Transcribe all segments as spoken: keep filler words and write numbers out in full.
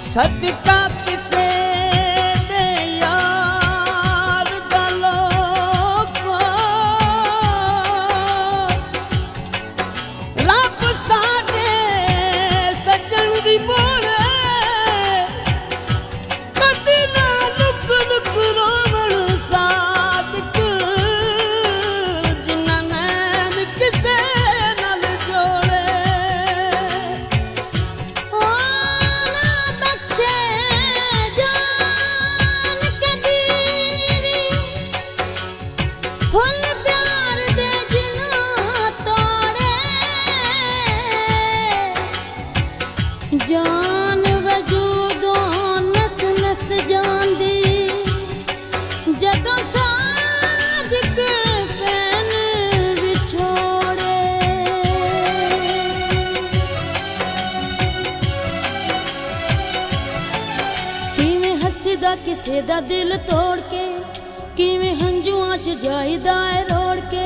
ਸਦਕਾ ਕਿਸੇ ਦੇ ਯਾਰ ਦਾ ਲੋਕੋ ਰੱਬ ਸਾਡੇ ਸੱਜਣ ਦੀ ਬੋਲੇ ਕਦੀ ਨਾ ਲੁਕ ਲੁਕ ਰੋਵਣ ਸਾਦਕ ਜਿਨ੍ਹਾਂ ਨੈਣ ਕਿਸੇ ਨਾਲ ਜੋੜੇ ਓ ਨਾ ਬਖਸ਼ੇ ਜਾਨ ਕਦੀਰੀ ਫੁੱਲ ਪਿਆਰ ਦੇ ਜਿਨ੍ਹਾਂ ਤੋੜੇ ਜਾਨ ਵਜੂਦੋਂ ਨਸ ਨਸ ਜਾਂਦੀ ਜਦੋਂ ਸਾਦਕ ਪੈਨ ਵਿਛੋੜੇ ਕਿਵੇਂ ਹੱਸਦਾ ਕਿਸੇ ਦਾ ਦਿਲ ਤੋੜ ਕੇ ਕਿਵੇਂ ਹੰਝੂਆਂ 'ਚ ਜਾਈਦਾ ਏ ਰੋੜ ਕੇ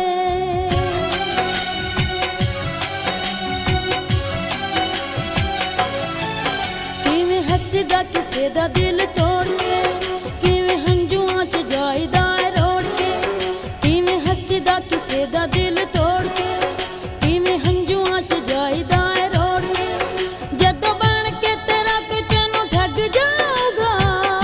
ਕਿਵੇਂ ਹੱਸਦਾ ਕਿਸੇ ਦਾ ਦਿਲ ਤੋੜ ਕੇ ਕਿਵੇਂ ਹੰਝੂਆਂ 'ਚ ਜਾਈਦਾ ਏ ਰੋੜ ਕੇ ਕਿਵੇਂ ਹੱਸਦਾ ਕਿਸੇ ਦਾ ਦਿਲ ਤੋੜ ਕੇ ਕਿਵੇਂ ਹੰਝੂਆਂ 'ਚ ਜਾਈਦਾ ਏ ਰੋੜ ਕੇ ਜਦੋਂ ਬਣ ਕੇ ਤੇਰਾ ਕੋਈ ਤੈਨੂੰ ਠੱਗ ਜਾਊਗਾ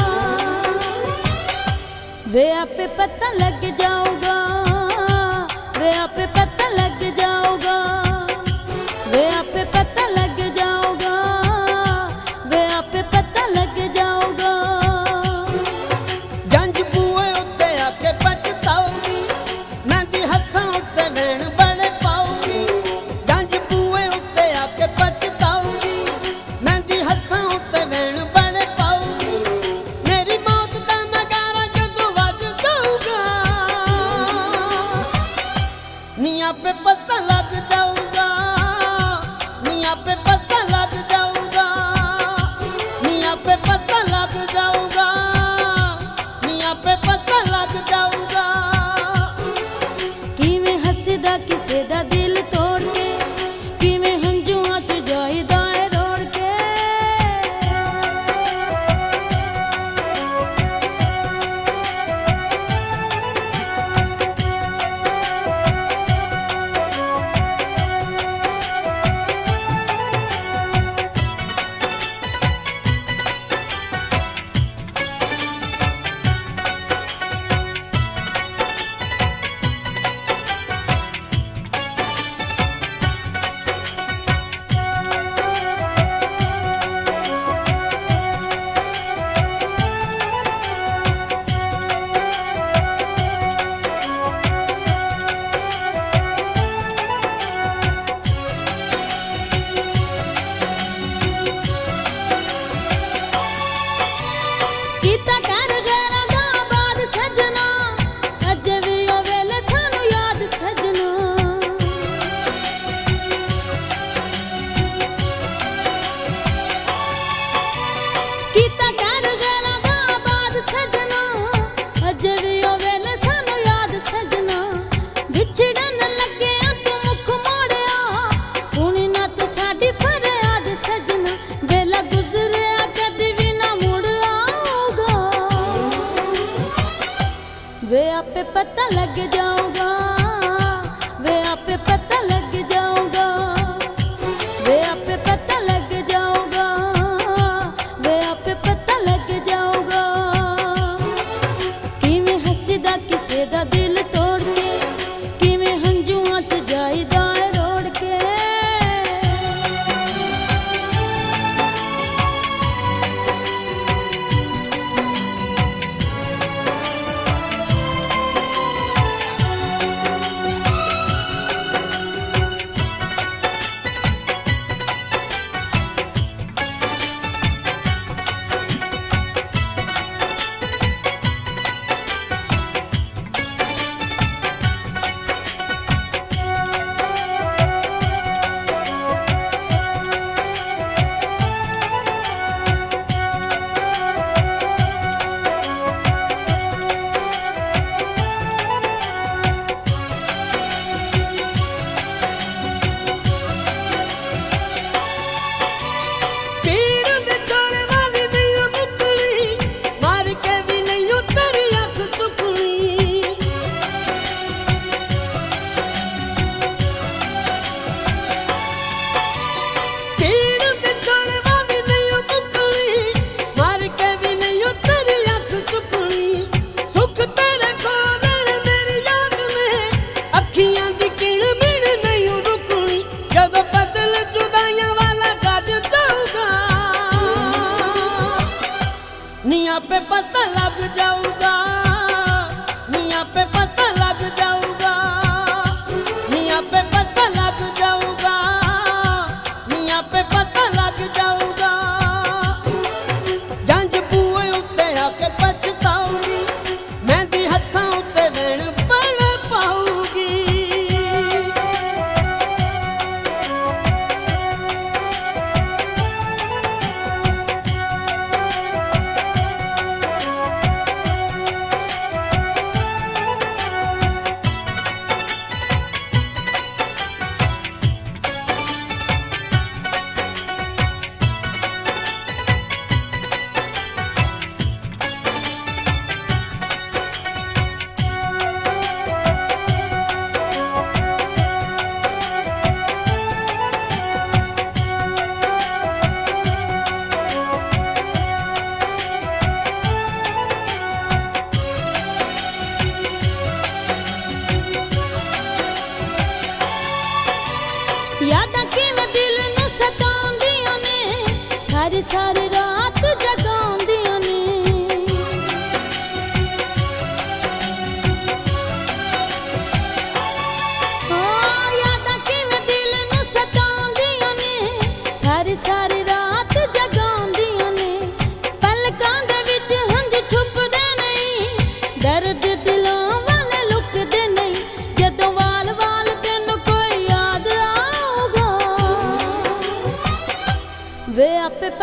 ਵੇ ਆਪੇ ਪਤਾ ਲੱਗ ਜਾਊਗਾ ਵੇ ਆਪੇ ਪਤਾ ਲੱਗ ਜਾਊਗਾ ਵੇ ਆਪੇ ਪਤਾ ਲੱਗ ਜਾਊਗਾ ਵੇ ਆਪੇ ਪਤਾ ਲੱਗ ਜਾਊਗਾ ਜੰਝ ਬੂਏ ਉੱਤੇ ਆ ਕੇ ਪਛਤਾਊਗੀ ਮਹਿੰਦੀ ਹੱਥਾਂ ਉੱਤੇ ਵੈਣ ਬਣੇ ਪਾਊਗੀ ਜੰਝ ਬੂਏ ਉੱਤੇ ਆ ਕੇ ਪਛਤਾਊਗੀ ਮਹਿੰਦੀ ਹੱਥਾਂ ਉੱਤੇ ਵੈਣ ਬਣੇ ਪਾਊਗੀ ਮੇਰੀ ਮੌਤ ਦਾ ਨਗਾਰਾ ਜਦੋਂ ਵੱਜ ਜਾਊਗਾ ਨੀ ਆਪੇ ਪਤਾ ਲੱਗ ਜਾਊਗਾ ਨੀ ਆਪੇ ਪਤਾ ਲੱਗ ਜਾਊਗਾ ਨੀ ਆਪੇ ਪਤਾ ਲੱਗ ਜਾਊਗਾ ਨੀ ਆਪੇ ਪਤਾ ਲੱਗ ਜਾਊਗਾ ਕਿਵੇਂ ਹੱਸਦਾ ਕਿਸੇ ਦਾ ਦਿਲ ਤੋੜ ਕੇ ਕਿਵੇਂ ਹੰਝੂਆਂ 'ਚ ਜਾਈਦਾ ਏ ਰੋੜ ਕੇ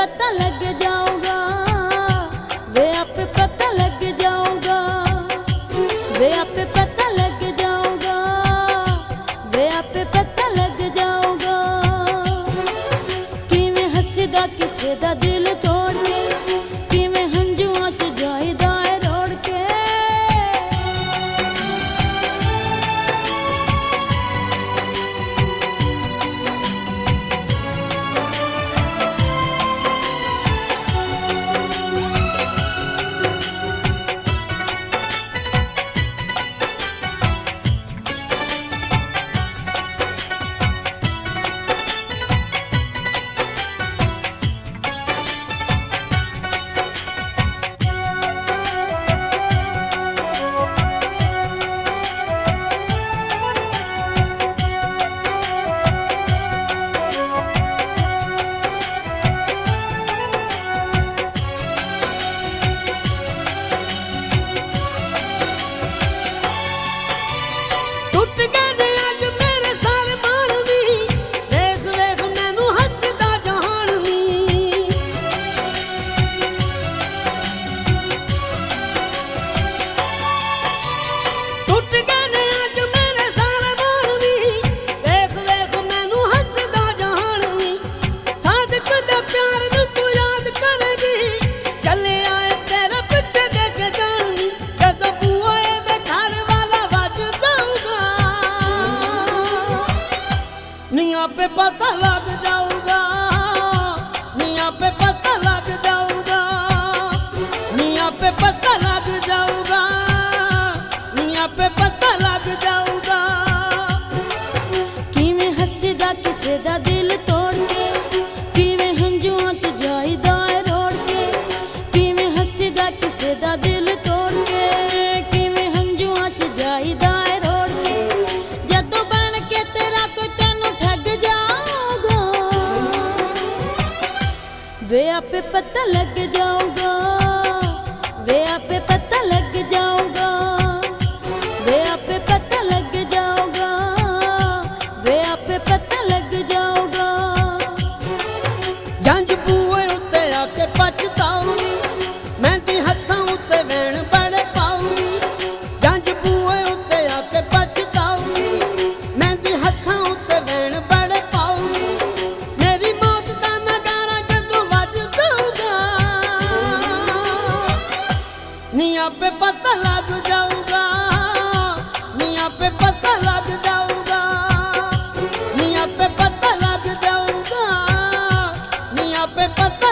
पता लग जाऊगा, वे आपे पता लग जाऊगा, वे आपे पता लग जाऊगा, वे आपे पता लग जाऊगा। किवें हसदा किसे दा दिल तोड़ के, किवें हंजुआं च जाईदा है रोड़ के। पे पता लग जाऊगा, मियाँ पे पता लग जाऊगा, मियाँ पे पता लग जाऊगा, मियाँ पे पता लग जाऊगा। किवें हसदा किसे दा दिल तोड़ के, किवें हंजुआं च जाईदा है रोड़ के। किवें हसदा किसे दा दिल तोड़ के, किवें हंजुआं च जाईदा है रोड़ के। जदों बन के तेरा कोई तैनूं ठग जाऊगा, वे आपे पता लग जाऊगा, वे आपे पता लग जाऊगा, वे आपे पता लग जाऊगा, वे आपे पता लग जाऊगा। जंज बूए उत्ते आके पछताऊंगी, मेहंदी हत्थां उत्ते वैण बड़े पाऊंगी। जंज बूए उत्ते आके पछताऊंगी, मेहंदी हत्थां उत्ते वैण बड़े पाऊंगी। मेरी मौत दा नगारा जदों वज जाऊगा, मियाँ पे पता लग जाऊगा, मियाँ पे पता लग जाऊगा, मियाँ पे पता लग जाऊगा, मियाँ पे पता